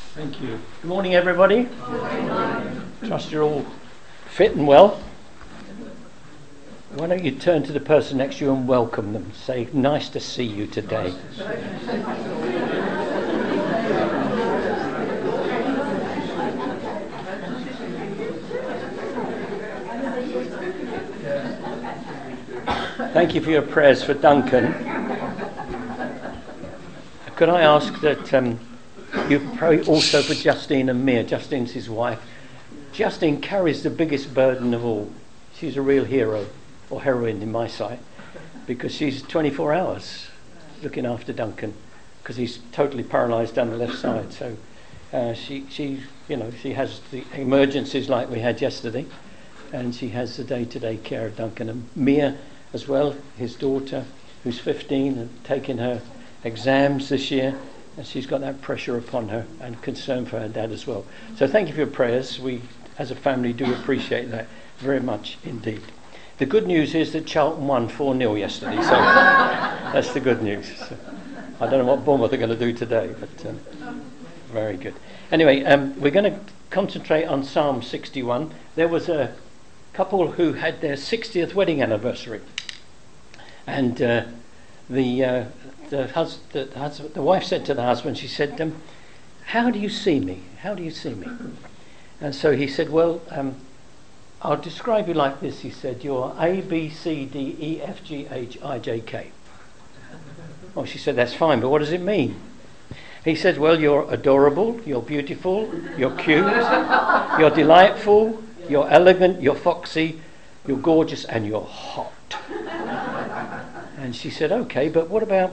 Thank you. Good morning, everybody. Trust you're all fit and well. Why don't you turn to the person next to you and welcome them? Say, nice to see you today. Thank you for your prayers for Duncan. Could I ask that you pray also for Justine and Mia? Justine's his wife. Justine carries the biggest burden of all. She's a real hero, or heroine in my sight, because she's 24 hours looking after Duncan, because he's totally paralysed down the left side. So she has the emergencies like we had yesterday, and she has the day-to-day care of Duncan. And Mia as well, his daughter, who's 15 and taking her exams this year, and she's got that pressure upon her and concern for her dad as well. So thank you for your prayers. We, as a family, do appreciate that very much indeed. The good news is that Charlton won 4-0 yesterday, so that's the good news. So I don't know what Bournemouth are going to do today, but very good. Anyway, we're going to concentrate on Psalm 61. There was a couple who had their 60th wedding anniversary, and the wife said to the husband, she said, how do you see me? How do you see me? And so he said, well, I'll describe you like this. He said, you're A, B, C, D, E, F, G, H, I, J, K. Oh, she said, that's fine, but what does it mean? He said, well, you're adorable, you're beautiful, you're cute, you're delightful, you're elegant, you're foxy, you're gorgeous, and you're hot. And she said, okay, but what about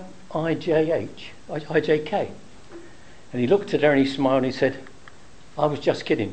IJK? And he looked at her and he smiled and he said, I was just kidding.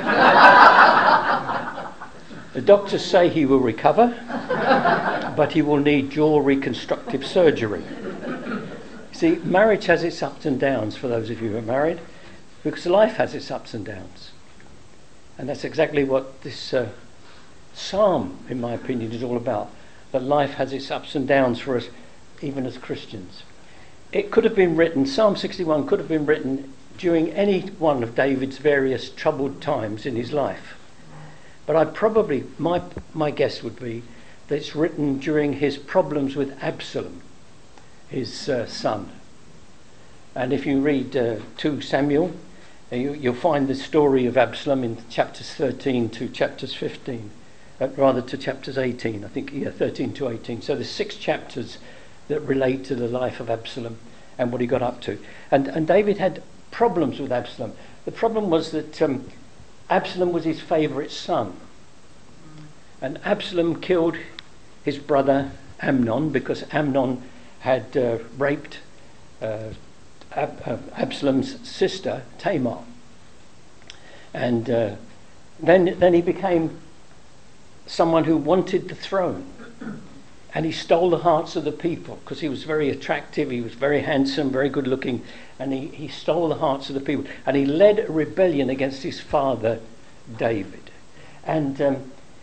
The doctors say he will recover, but he will need jaw reconstructive surgery. See, marriage has its ups and downs for those of you who are married, because life has its ups and downs. And that's exactly what this psalm, in my opinion, is all about. That life has its ups and downs for us, even as Christians. It could have been written, Psalm 61 could have been written during any one of David's various troubled times in his life. But my guess would be that it's written during his problems with Absalom, his son. And if you read 2 Samuel, you'll find the story of Absalom in chapters 13 to chapters 15. Rather to chapters 18, I think, 13 to 18. So there's 6 chapters that relate to the life of Absalom and what he got up to. And David had problems with Absalom. The problem was that Absalom was his favourite son. And Absalom killed his brother Amnon because Amnon had raped Absalom's sister Tamar. And then he became someone who wanted the throne, and he stole the hearts of the people because he was very attractive, he was very handsome, very good looking, and he stole the hearts of the people, and he led a rebellion against his father David. And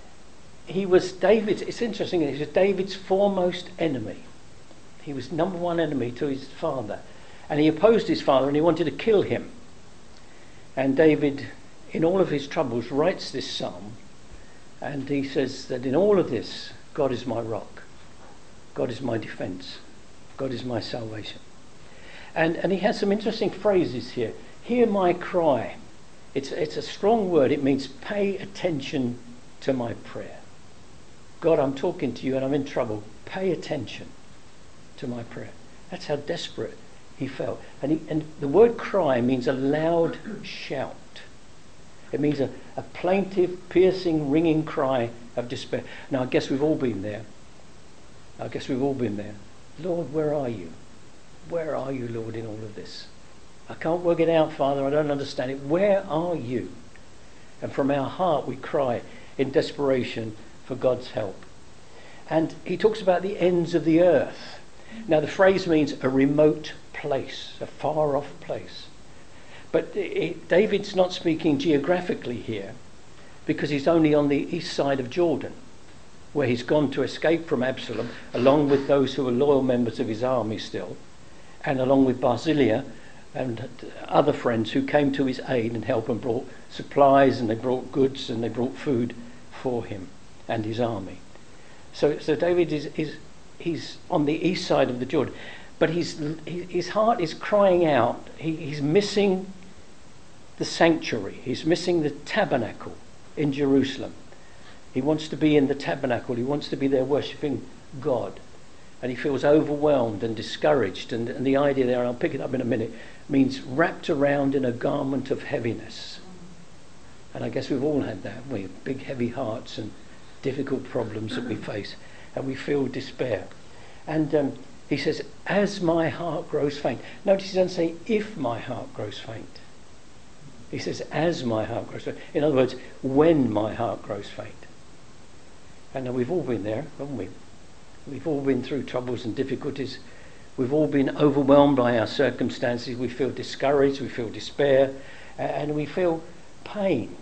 it's interesting, he was David's foremost enemy. He was number one enemy to his father, and he opposed his father and he wanted to kill him. And David, in all of his troubles, writes this psalm. And he says that in all of this, God is my rock. God is my defence. God is my salvation. And he has some interesting phrases here. Hear my cry. It's a strong word. It means pay attention to my prayer. God, I'm talking to you and I'm in trouble. Pay attention to my prayer. That's how desperate he felt. And the word cry means a loud shout. It means a plaintive, piercing, ringing cry of despair. Now, I guess we've all been there. Lord, where are you? Where are you, Lord, in all of this? I can't work it out, Father. I don't understand it. Where are you? And from our heart we cry in desperation for God's help. And he talks about the ends of the earth. Now, the phrase means a remote place, a far-off place. But David's not speaking geographically here because he's only on the east side of Jordan, where he's gone to escape from Absalom, along with those who are loyal members of his army still, and along with Barzillai, and other friends who came to his aid and help and brought supplies, and they brought goods, and they brought food for him and his army. So David he's on the east side of the Jordan, but his heart is crying out. He's missing the sanctuary. He's missing the tabernacle in Jerusalem. He wants to be in the tabernacle. He wants to be there worshipping God. And he feels overwhelmed and discouraged. And the idea there, and I'll pick it up in a minute, means wrapped around in a garment of heaviness. And I guess we've all had that, haven't we? Big heavy hearts and difficult problems that we face. And we feel despair. And he says, as my heart grows faint. Notice he doesn't say, if my heart grows faint. He says, as my heart grows faint. In other words, when my heart grows faint. And we've all been there, haven't we? We've all been through troubles and difficulties. We've all been overwhelmed by our circumstances. We feel discouraged, we feel despair, and we feel pain.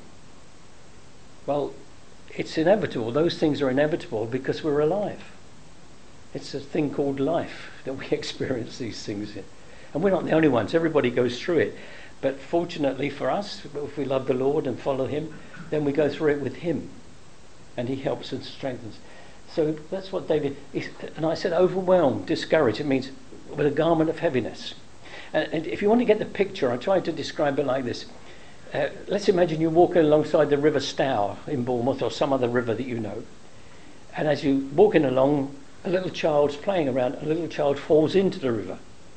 Well, it's inevitable. Those things are inevitable because we're alive. It's a thing called life that we experience these things in. And we're not the only ones. Everybody goes through it. But fortunately for us, if we love the Lord and follow him, then we go through it with him. And he helps and strengthens. So that's what David is. And I said overwhelmed, discouraged. It means with a garment of heaviness. And if you want to get the picture, I tried to describe it like this. Let's imagine you're walking alongside the River Stour in Bournemouth or some other river that you know. And as you're walking along, a little child's playing around. A little child falls into the river.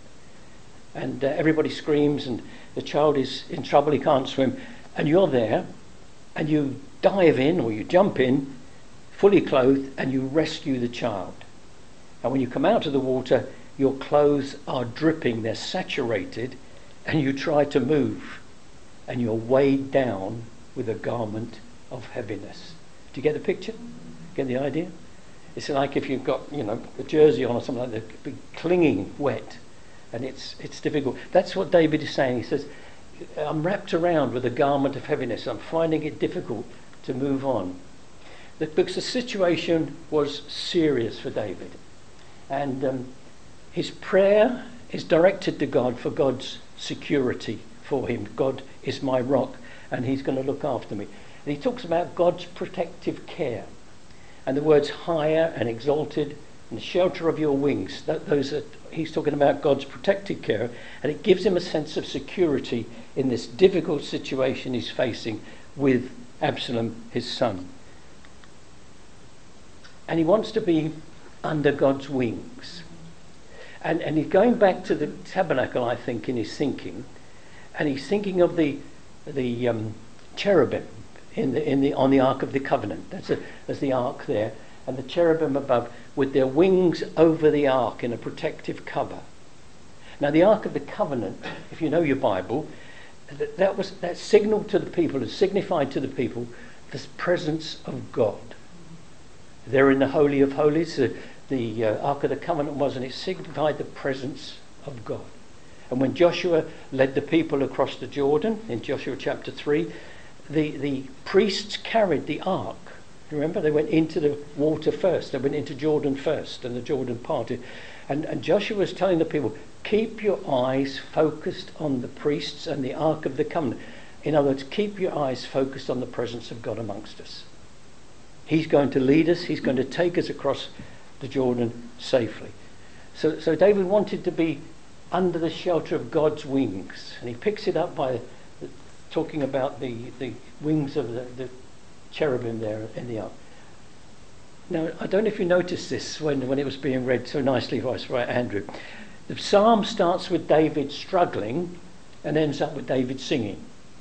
And everybody screams and the child is in trouble, he can't swim. And you're there and you dive in or you jump in, fully clothed, and you rescue the child. And when you come out of the water, your clothes are dripping, they're saturated, and you try to move. And you're weighed down with a garment of heaviness. Do you get the picture? Get the idea? It's like if you've got, a jersey on or something like that, clinging wet, and it's difficult. That's what David is saying. He says, I'm wrapped around with a garment of heaviness. I'm finding it difficult to move on. Because the situation was serious for David. And his prayer is directed to God for God's security for him. God is my rock and he's going to look after me. And he talks about God's protective care. And the words higher and exalted and the shelter of your wings, he's talking about God's protective care, and it gives him a sense of security in this difficult situation he's facing with Absalom, his son. And he wants to be under God's wings. And he's going back to the tabernacle, I think, in his thinking, and he's thinking of the cherubim on the Ark of the Covenant. There's the Ark there, and the cherubim above with their wings over the Ark in a protective cover. Now, the Ark of the Covenant, if you know your Bible, that signaled to the people, it signified to the people the presence of God. There in the Holy of Holies, the Ark of the Covenant was, and it signified the presence of God. And when Joshua led the people across the Jordan, in Joshua chapter 3, the priests carried the Ark. Remember, they went into the water first. They went into Jordan first, and the Jordan parted. And Joshua was telling the people, keep your eyes focused on the priests and the Ark of the Covenant. In other words, keep your eyes focused on the presence of God amongst us. He's going to lead us. He's going to take us across the Jordan safely. So David wanted to be under the shelter of God's wings. And he picks it up by talking about the wings of the cherubim there in the ark. Now, I don't know if you noticed this when it was being read so nicely by Andrew. The psalm starts with David struggling and ends up with David singing.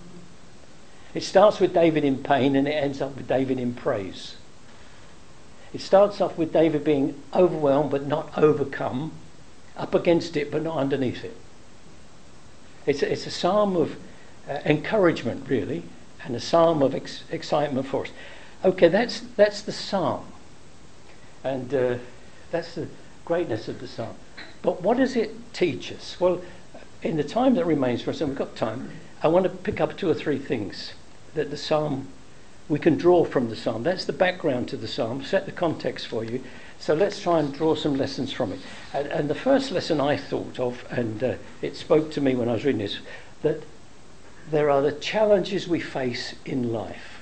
It starts with David in pain and it ends up with David in praise. It starts off with David being overwhelmed but not overcome, up against it but not underneath it. It's a psalm of encouragement, really, and a psalm of excitement for us. Okay, that's the psalm. And that's the greatness of the psalm. But what does it teach us? Well, in the time that remains for us, and we've got time, I want to pick up 2 or 3 things that the psalm, we can draw from the psalm. That's the background to the psalm, set the context for you. So let's try and draw some lessons from it. And the first lesson I thought of, and it spoke to me when I was reading this, that there are the challenges we face in life.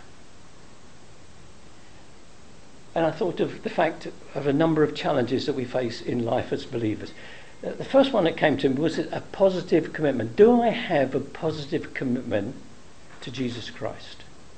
And I thought of the fact of a number of challenges that we face in life as believers. The first one that came to me was a positive commitment. Do I have a positive commitment to Jesus Christ?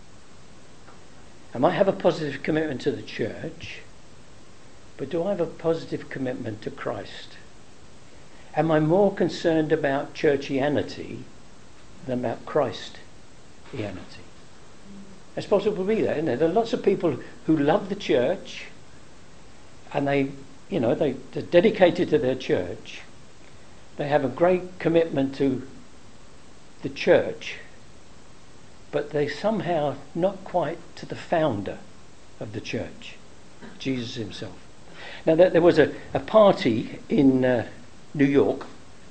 I might have a positive commitment to the church, but do I have a positive commitment to Christ? Am I more concerned about churchianity than about Christianity? It's possible to be there, isn't it? There are lots of people who love the church, and they're dedicated to their church. They have a great commitment to the church, but they somehow not quite to the founder of the church, Jesus himself. Now, there was a party in New York,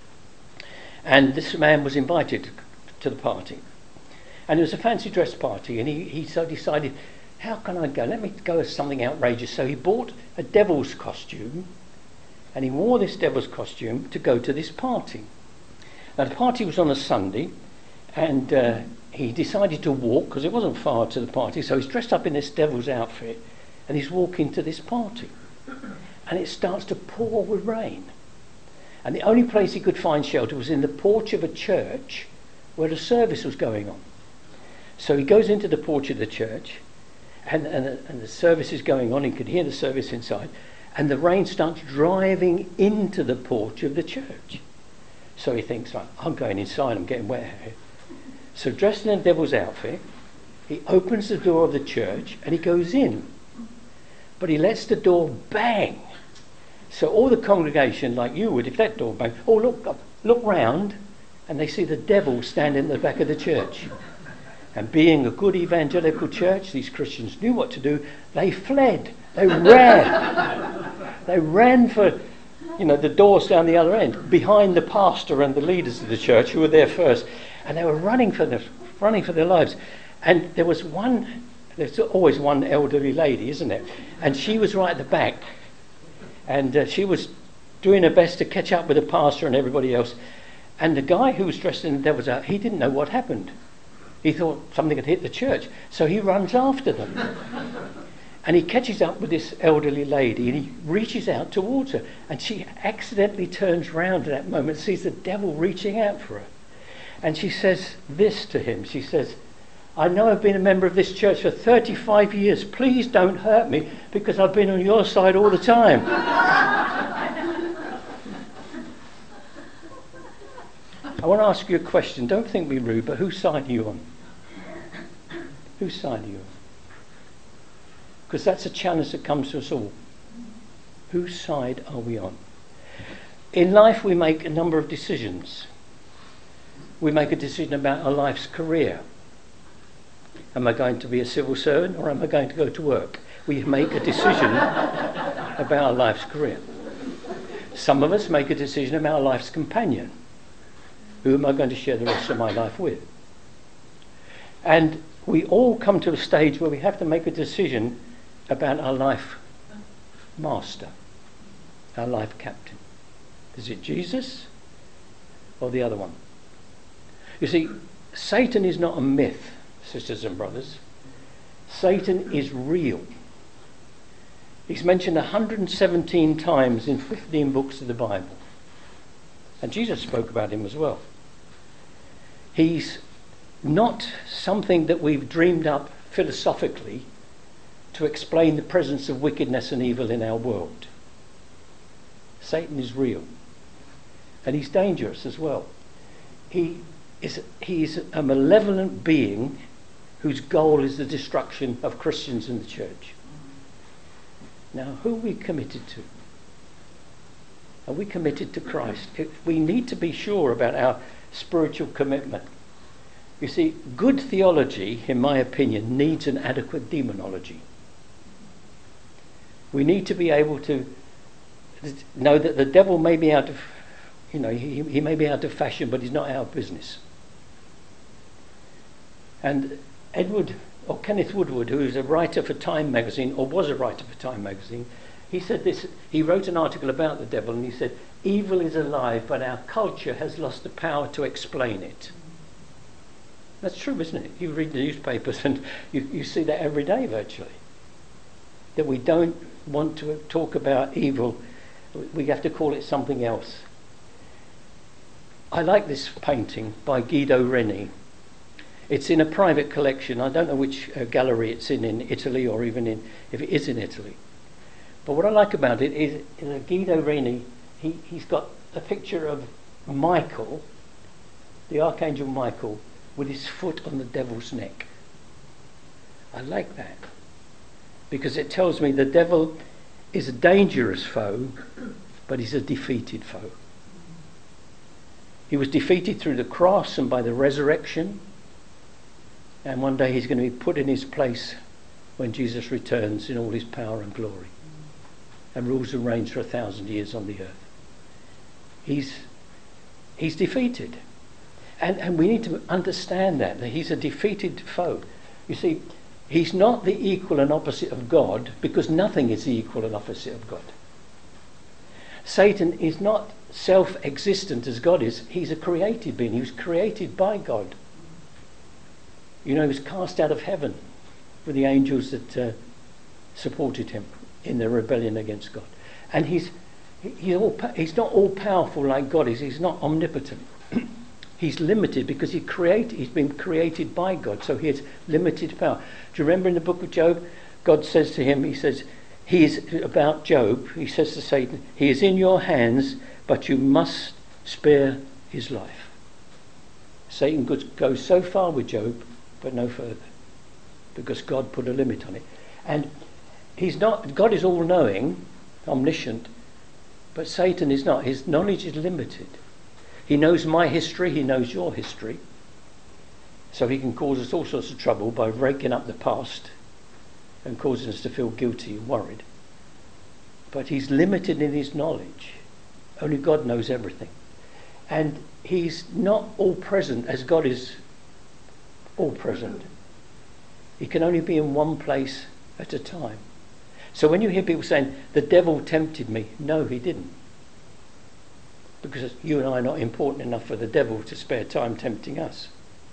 and this man was invited to the party. And it was a fancy dress party, and he so decided, how can I go? Let me go as something outrageous. So he bought a devil's costume, and he wore this devil's costume to go to this party. Now, the party was on a Sunday, and he decided to walk, because it wasn't far to the party, so he's dressed up in this devil's outfit, and he's walking to this party. And it starts to pour with rain. And the only place he could find shelter was in the porch of a church where the service was going on. So he goes into the porch of the church, and the service is going on. He could hear the service inside, and the rain starts driving into the porch of the church. So he thinks, right, I'm going inside, I'm getting wet here. So dressed in a devil's outfit, he opens the door of the church and he goes in. But he lets the door bang. So all the congregation, like you would, if that door banged, look round, and they see the devil standing at the back of the church. And being a good evangelical church, these Christians knew what to do. They fled. They ran. They ran for, the doors down the other end, behind the pastor and the leaders of the church who were there first. And they were running for their lives. And there's always one elderly lady, isn't there? And she was right at the back. And she was doing her best to catch up with the pastor and everybody else. And the guy who was dressed in the devil's outfit, he didn't know what happened. He thought something had hit the church. So he runs after them. And he catches up with this elderly lady, and he reaches out towards her. And she accidentally turns round at that moment and sees the devil reaching out for her. And she says this to him. She says, I know I've been a member of this church for 35 years. Please don't hurt me, because I've been on your side all the time. I want to ask you a question. Don't think me rude, but whose side are you on? Whose side are you on? Because that's a challenge that comes to us all. Whose side are we on? In life, we make a number of decisions. We make a decision about our life's career. Am I going to be a civil servant, or am I going to go to work? We make a decision about our life's career. Some of us make a decision about our life's companion. Who am I going to share the rest of my life with? And we all come to a stage where we have to make a decision about our life master, our life captain. Is it Jesus or the other one? You see, Satan is not a myth, sisters and brothers. Satan is real. He's mentioned 117 times in 15 books of the Bible. And Jesus spoke about him as well. He's not something that we've dreamed up philosophically to explain the presence of wickedness and evil in our world. Satan is real. And he's dangerous as well. He's a malevolent being whose goal is the destruction of Christians and the church. Now, who are we committed to? Are we committed to Christ? We need to be sure about our spiritual commitment. You see, good theology, in my opinion, needs an adequate demonology. We need to be able to know that the devil may be out of, he may be out of fashion, but he's not our business. And Kenneth Woodward, who is a writer for Time magazine, or was a writer for Time magazine, He said this, he wrote an article about the devil, and he said, evil is alive, but our culture has lost the power to explain it. That's true, isn't it? You read the newspapers and you see that every day virtually. That we don't want to talk about evil. We have to call it something else. I like this painting by Guido Reni. It's in a private collection. I don't know which gallery it's in Italy, or even if it is in Italy. But what I like about it is Guido Reni, he's got a picture of Michael, the Archangel Michael, with his foot on the devil's neck. I like that, because it tells me the devil is a dangerous foe, but he's a defeated foe. He was defeated through the cross and by the resurrection, and one day he's going to be put in his place when Jesus returns in all his power and glory and rules and reigns for 1,000 years on the earth. He's defeated. And we need to understand that he's a defeated foe. You see, he's not the equal and opposite of God, because nothing is the equal and opposite of God. Satan is not self-existent as God is. He's a created being. He was created by God. You know, he was cast out of heaven with the angels that supported him in their rebellion against God. And he's not all-powerful like God is. He's not omnipotent. He's limited because he's been created by God, so he has limited power. Do you remember in the book of Job, God says to him, he says, he is about Job, he says to Satan, he is in your hands, but you must spare his life. Satan goes so far with Job, but no further, because God put a limit on it. And God is all-knowing, omniscient, but Satan is not. His knowledge is limited. He knows my history, he knows your history. So he can cause us all sorts of trouble by raking up the past and causing us to feel guilty and worried. But he's limited in his knowledge. Only God knows everything. And he's not all present as God is all present. He can only be in one place at a time. So when you hear people saying, the devil tempted me, no, he didn't. Because you and I are not important enough for the devil to spare time tempting us.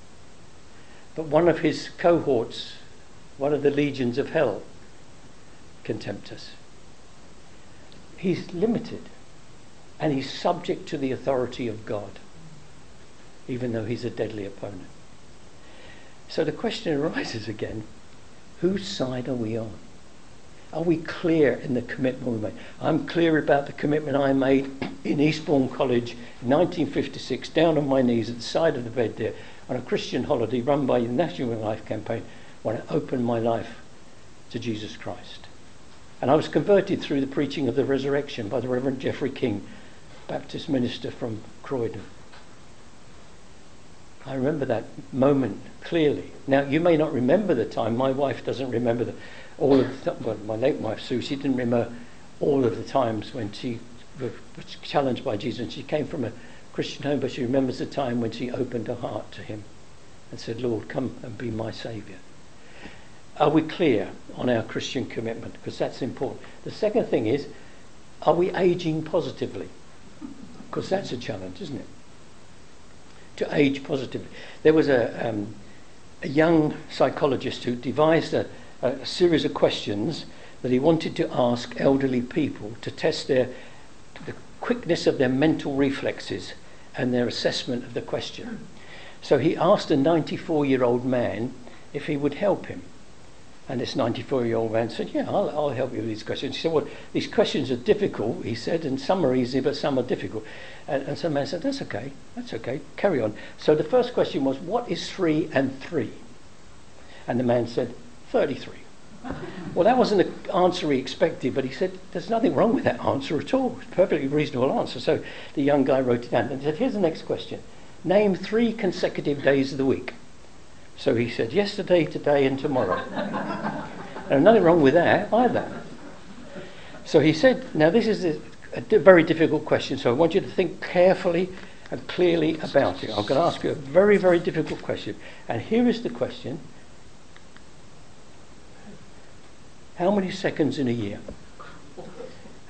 But one of his cohorts, one of the legions of hell, can tempt us. He's limited, and he's subject to the authority of God, even though he's a deadly opponent. So the question arises again, whose side are we on? Are we clear in the commitment we made? I'm clear about the commitment I made in Eastbourne College in 1956, down on my knees at the side of the bed there, on a Christian holiday run by the National Life Campaign, when I opened my life to Jesus Christ. And I was converted through the preaching of the resurrection by the Reverend Geoffrey King, Baptist minister from Croydon. I remember that moment clearly. Now, you may not remember the time. My wife doesn't remember my late wife, Sue, she didn't remember all of the times when she was challenged by Jesus. And she came from a Christian home, but she remembers the time when she opened her heart to him and said, Lord, come and be my saviour. Are we clear on our Christian commitment? Because that's important. The second thing is, are we ageing positively? Because that's a challenge, isn't it? To age positively. There was a young psychologist who devised a series of questions that he wanted to ask elderly people to test the quickness of their mental reflexes and their assessment of the question. So he asked a 94-year-old man if he would help him. And this 94-year-old man said, yeah, I'll help you with these questions. He said, well, these questions are difficult, he said, and some are easy, but some are difficult. And some man said, that's okay, carry on. So the first question was, what is 3 and 3? And the man said, 33. Well, that wasn't the answer he expected, but he said, there's nothing wrong with that answer at all. It's a perfectly reasonable answer. So the young guy wrote it down and said, here's the next question. Name 3 consecutive days of the week. So he said, yesterday, today, and tomorrow. And nothing wrong with that either. So he said, now this is a very difficult question, so I want you to think carefully and clearly about it. I'm going to ask you a very, very difficult question. And here is the question. How many seconds in a year?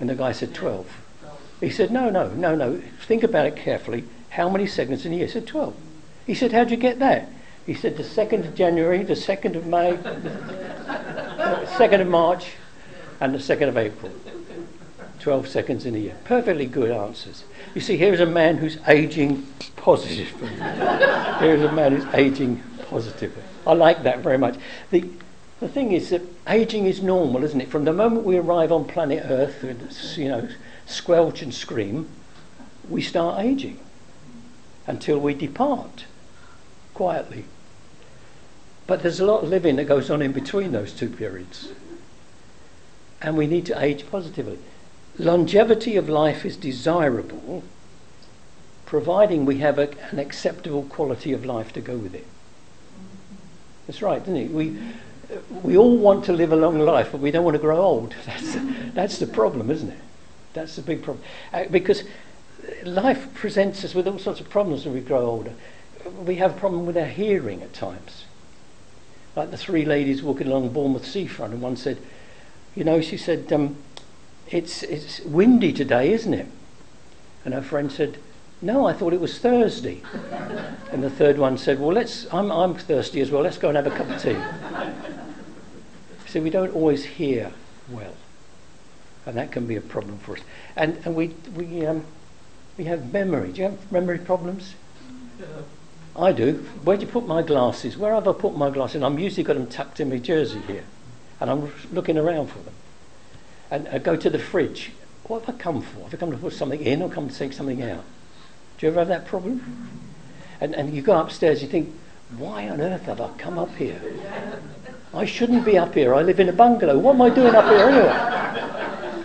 And the guy said, 12. He said, no. Think about it carefully. How many seconds in a year? He said, 12. He said, how'd you get that? He said, the 2nd of January, the 2nd of May, the 2nd of March, and the 2nd of April. 12 seconds in a year. Perfectly good answers. You see, here's a man who's aging positively. Here's a man who's aging positively. I like that very much. The thing is that aging is normal, isn't it? From the moment we arrive on planet Earth, squelch and scream, we start aging until we depart quietly. But there's a lot of living that goes on in between those two periods. And we need to age positively. Longevity of life is desirable, providing we have an acceptable quality of life to go with it. That's right, isn't it? We all want to live a long life, but we don't want to grow old. That's the problem, isn't it? That's the big problem. Because life presents us with all sorts of problems when we grow older. We have a problem with our hearing at times. Like the 3 ladies walking along Bournemouth seafront, and one said, she said, it's windy today, isn't it? And her friend said, no, I thought it was Thursday. And the third one said, well, I'm thirsty as well, let's go and have a cup of tea. So we don't always hear well, and that can be a problem for us. And we have memory. Do you have memory problems? Yeah. I do. Where do you put my glasses? Where have I put my glasses? I've usually got them tucked in my jersey here, and I'm looking around for them. And I go to the fridge. What have I come for? Have I come to put something in or come to take something out? Do you ever have that problem? And you go upstairs, you think, why on earth have I come up here? I shouldn't be up here. I live in a bungalow. What am I doing up here anyway?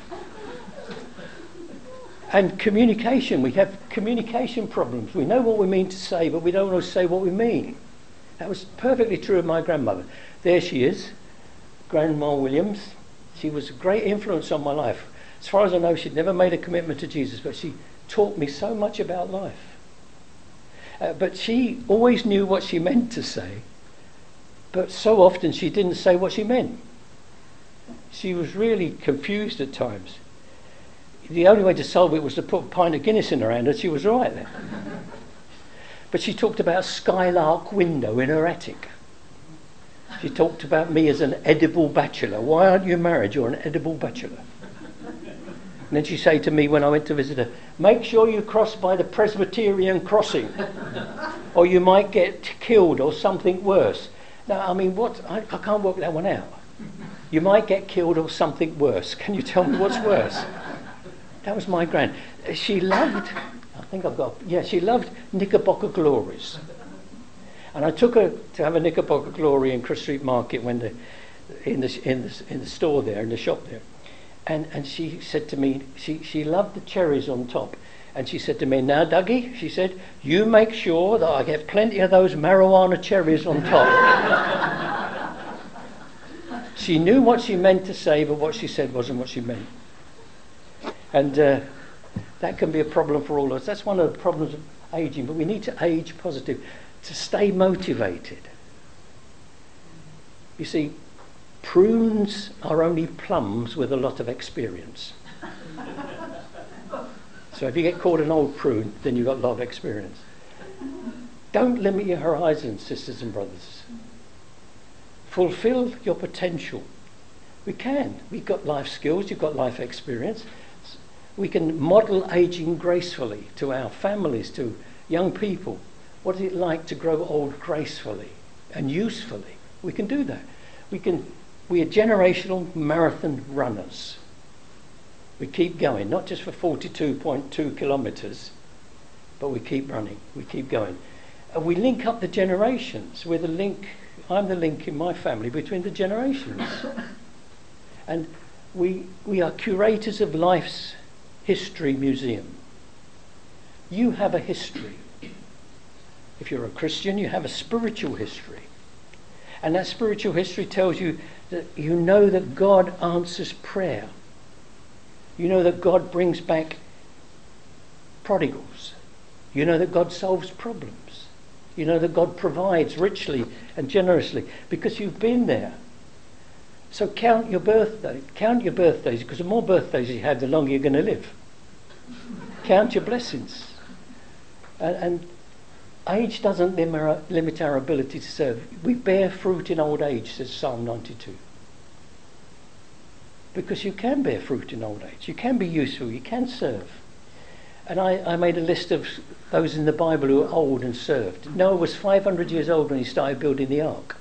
And communication. We have communication problems. We know what we mean to say, but we don't always say what we mean. That was perfectly true of my grandmother. There she is, Grandma Williams. She was a great influence on my life. As far as I know, she'd never made a commitment to Jesus, but she taught me so much about life. But she always knew what she meant to say, but so often she didn't say what she meant. She was really confused at times. The only way to solve it was to put a pint of Guinness in her hand, and she was right then. But she talked about a skylark window in her attic. She talked about me as an edible bachelor. Why aren't you married? You're an edible bachelor. And then she'd say to me when I went to visit her, make sure you cross by the Presbyterian crossing, or you might get killed or something worse. Now, I mean, I can't work that one out. You might get killed or something worse. Can you tell me what's worse? That was my gran. She loved, she loved Knickerbocker Glories. And I took her to have a Knickerbocker Glory in Chris Street Market in the store there, in the shop there. And she said to me, she loved the cherries on top. And she said to me, now Dougie, she said, you make sure that I get plenty of those marijuana cherries on top. She knew what she meant to say, but what she said wasn't what she meant. And that can be a problem for all of us. That's one of the problems of aging, but we need to age positive, to stay motivated. You see, prunes are only plums with a lot of experience. So if you get called an old prune, then you've got a lot of experience. Don't limit your horizons, sisters and brothers. Fulfill your potential. We can. We've got life skills, you've got life experience. We can model aging gracefully to our families, to young people. What is it like to grow old gracefully and usefully? We can do that. We are generational marathon runners. We keep going, not just for 42.2 kilometres, but we keep running, we keep going. And we link up the generations. I'm the link in my family between the generations. And we are curators of life's history museum. You have a history. If you're a Christian, you have a spiritual history. And that spiritual history tells you that you know that God answers prayer. You know that God brings back prodigals. You know that God solves problems. You know that God provides richly and generously because you've been there. So count your birthday. Count your birthdays, because the more birthdays you have, the longer you're going to live. Count your blessings. And age doesn't limit our ability to serve. We bear fruit in old age, says Psalm 92. Because you can bear fruit in old age. You can be useful. You can serve. And I made a list of those in the Bible who were old and served. Noah was 500 years old when he started building the ark.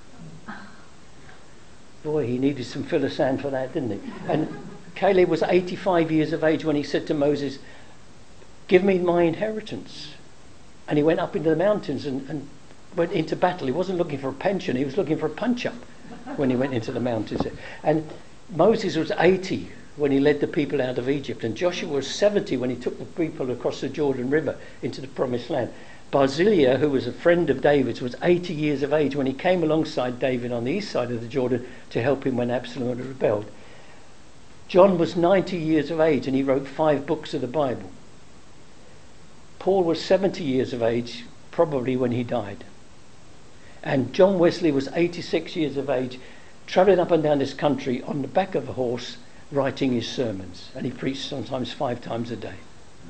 Boy, he needed some fill of sand for that, didn't he? And Caleb was 85 years of age when he said to Moses, "Give me my inheritance." And he went up into the mountains and went into battle. He wasn't looking for a pension, he was looking for a punch-up when he went into the mountains. And Moses was 80 when he led the people out of Egypt, and Joshua was 70 when he took the people across the Jordan River into the Promised Land. Barzillai, who was a friend of David's, was 80 years of age when he came alongside David on the east side of the Jordan to help him when Absalom had rebelled. John was 90 years of age and he wrote 5 books of the Bible. Paul was 70 years of age, probably when he died. And John Wesley was 86 years of age, travelling up and down this country on the back of a horse, writing his sermons, and he preached sometimes 5 times a day.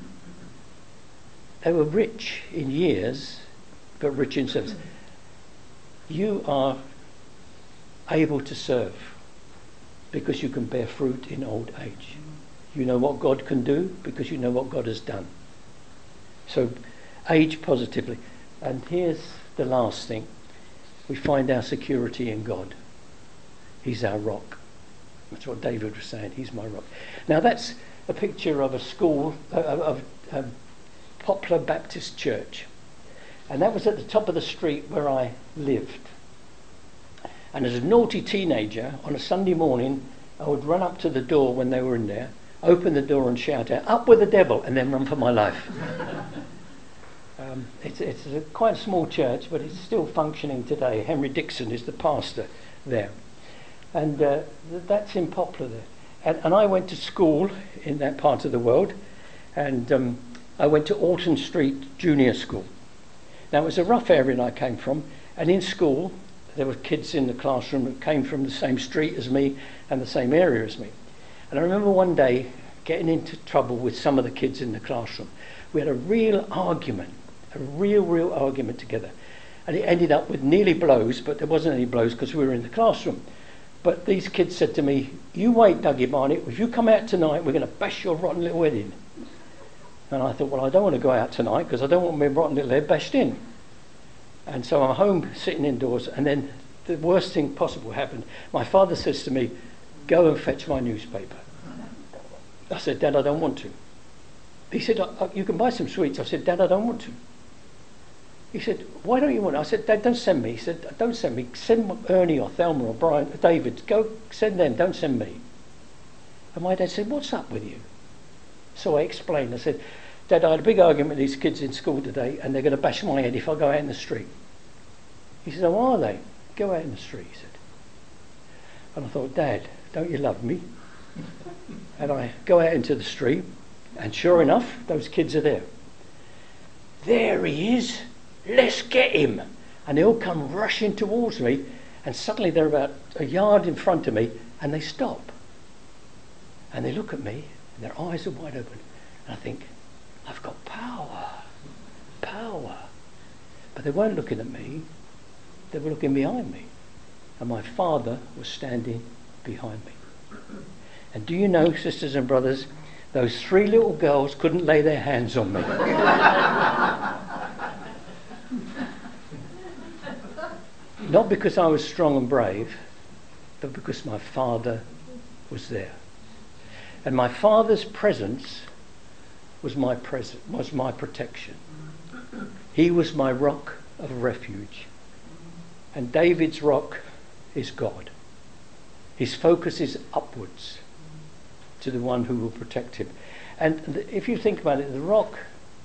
They were rich in years, but rich in service. You are able to serve because you can bear fruit in old age. You know what God can do because you know what God has done. So age positively. And here's the last thing. We find our security in God. He's our rock. That's what David was saying. He's my rock. Now that's a picture of a school, of Poplar Baptist Church. And that was at the top of the street where I lived. And as a naughty teenager, on a Sunday morning, I would run up to the door when they were in there, open the door and shout out, "Up with the devil," and then run for my life. It's a quite small church, but it's still functioning today. Henry Dixon is the pastor there. And that's in Poplar there. And I went to school in that part of the world, and I went to Alton Street Junior School. Now it was a rough area I came from, and in school there were kids in the classroom that came from the same street as me and the same area as me. And I remember one day getting into trouble with some of the kids in the classroom. We had a real argument, a real argument together. And it ended up with nearly blows, but there wasn't any blows because we were in the classroom. But these kids said to me, "You wait, Dougie Barnett, if you come out tonight, we're going to bash your rotten little head in." And I thought, well, I don't want to go out tonight because I don't want my rotten little head bashed in. And so I'm home sitting indoors, and then the worst thing possible happened. My father says to me, "Go and fetch my newspaper." I said, "Dad, I don't want to." He said, "You can buy some sweets." I said, "Dad, I don't want to." He said, "Why don't you want to?" I said, "Dad, don't send me." He said, "Don't send me. Send Ernie or Thelma or Brian, David. Go send them. Don't send me." And my dad said, "What's up with you?" So I explained. I said, "Dad, I had a big argument with these kids in school today, and they're going to bash my head if I go out in the street." He said, "Oh, are they? Go out in the street," he said. And I thought, "Dad, don't you love me?" And I go out into the street, and sure enough, those kids are there. "There he is. Let's get him." And they all come rushing towards me, and suddenly they're about a yard in front of me, and they stop. And they look at me, and their eyes are wide open. And I think, I've got power. But they weren't looking at me, they were looking behind me. And my father was standing behind me. And do you know, sisters and brothers, those 3 little girls couldn't lay their hands on me. Not because I was strong and brave, but because my father was there. And my father's presence was my protection. He was my rock of refuge. And David's rock is God. His focus is upwards to the one who will protect him. And if you think about it, the rock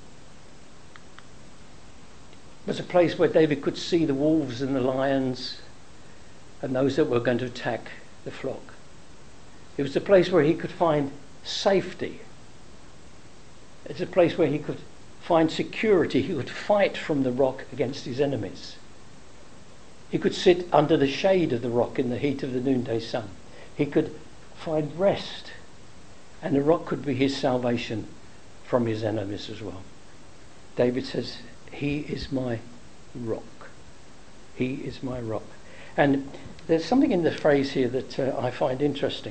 was a place where David could see the wolves and the lions and those that were going to attack the flock. It was a place where he could find safety. It's a place where he could find security. He could fight from the rock against his enemies. He could sit under the shade of the rock in the heat of the noonday sun. he could find rest, and the rock could be his salvation from his enemies as well. David says, he is my rock. He is my rock. And there's something in the phrase here that I find interesting.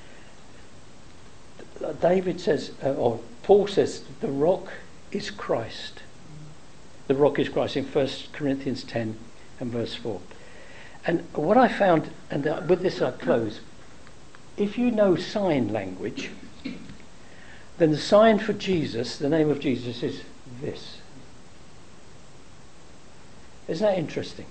David says, or Paul says, the rock is Christ. The rock is Christ in 1 Corinthians 10 and verse 4. And what I found, and with this I close, if you know sign language, then the sign for Jesus, the name of Jesus, is this. Isn't that interesting?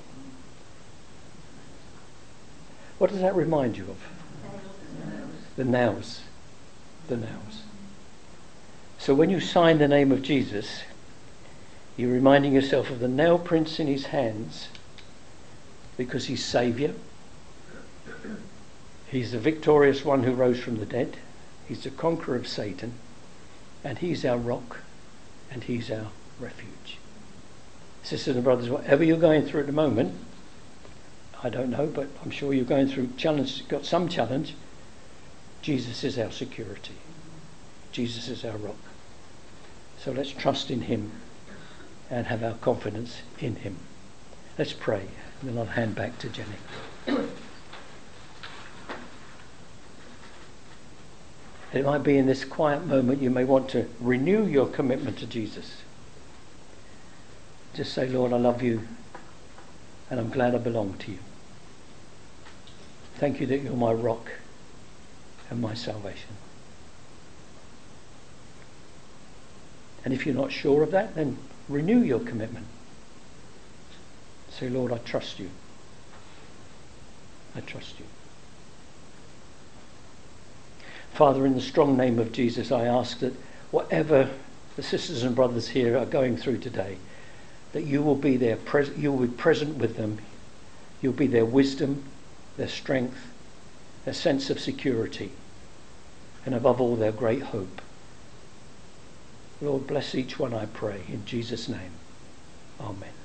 What does that remind you of? The nails. The nails. So when you sign the name of Jesus, you're reminding yourself of the nail prints in his hands, because he's Saviour. He's the victorious one who rose from the dead. He's the conqueror of Satan. And he's our rock. And he's our refuge. Sisters and brothers, whatever you're going through at the moment, I don't know, but I'm sure you're going through challenge, got some challenge. Jesus is our security. Jesus is our rock. So let's trust in him and have our confidence in him. Let's pray, and then I'll hand back to Jenny. It might be in this quiet moment you may want to renew your commitment to Jesus. Just say, Lord, I love you, and I'm glad I belong to you. Thank you that you're my rock and my salvation. And if you're not sure of that, then renew your commitment. Say, Lord, I trust you. I trust you. Father, in the strong name of Jesus, I ask that whatever the sisters and brothers here are going through today, that you will be there, you will be present with them. You'll be their wisdom, their strength, their sense of security, and above all, their great hope. Lord, bless each one, I pray, in Jesus' name. Amen.